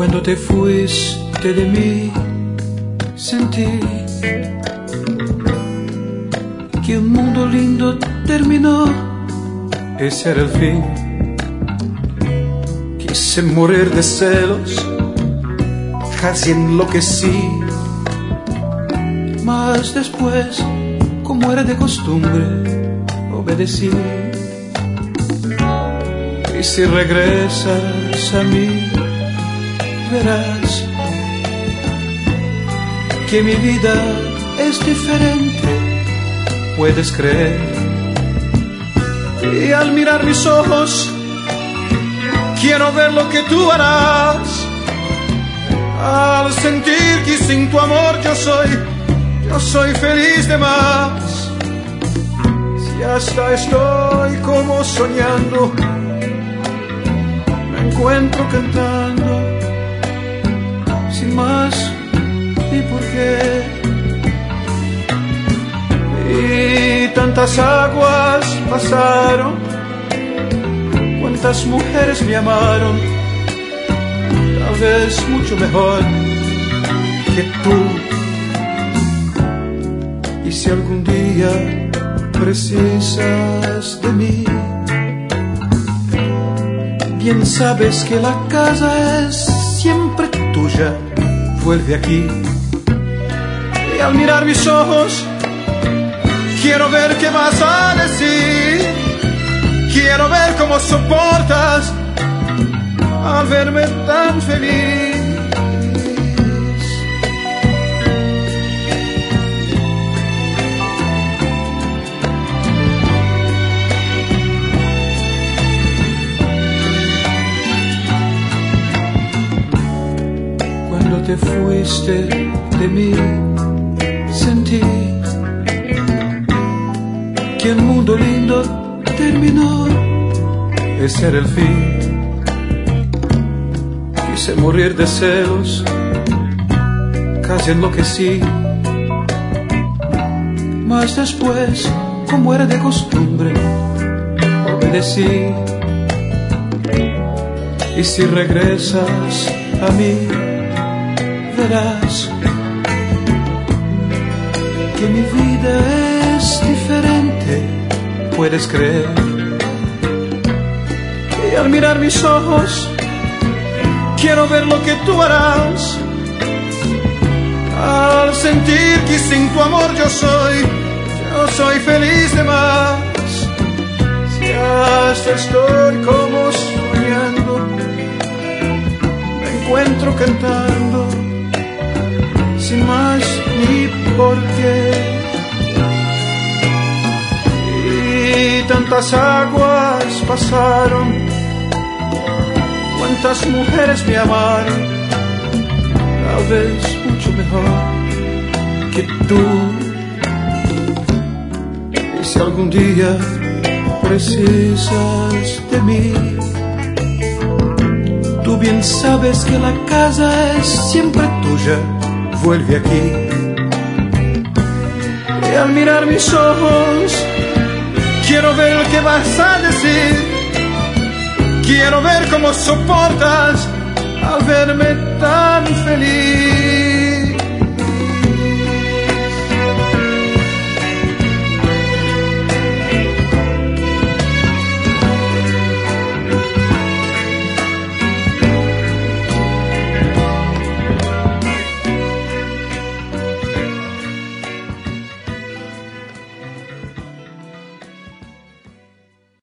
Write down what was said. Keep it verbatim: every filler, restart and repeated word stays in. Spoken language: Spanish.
Cuando te fuiste de mí, sentí que un mundo lindo terminó. Ese era el fin. Quise morir de celos, casi enloquecí. Mas después, como era de costumbre, obedecí. Y si regresas a mí, verás que mi vida es diferente, puedes creer. Y al mirar mis ojos, quiero ver lo que tú harás. Al sentir que sin tu amor yo soy, yo soy feliz de más. Si hasta estoy como soñando, me encuentro cantando, sin más ni por qué. Y tantas aguas pasaron, cuántas mujeres me amaron, tal vez mucho mejor que tú. Y si algún día precisas de mí, bien sabes que la casa es siempre tuya. Vuelve aquí. Y al mirar mis ojos, quiero ver qué vas a decir. Quiero ver cómo soportas al verme tan feliz. Cuando te fuiste de mí, sentí que el mundo lindo terminó. Ese era el fin. Quise morir de celos, casi enloquecí. Mas después, como era de costumbre, obedecí. Y si regresas a mí, verás que mi vida es diferente, puedes creer. Y al mirar mis ojos, quiero ver lo que tú harás. Al sentir que sin tu amor yo soy, yo soy feliz de más. Si hasta estoy como soñando, me encuentro cantando, sin más ni por qué. Y tantas aguas pasaron, cuántas mujeres me amaron, tal vez mucho mejor que tú. Y si algún día precisas de mí, tú bien sabes que la casa es siempre tuya. Vuelve aquí. Y al mirar mis ojos, quiero ver lo que vas a decir. Quiero ver cómo soportas al verme tan feliz.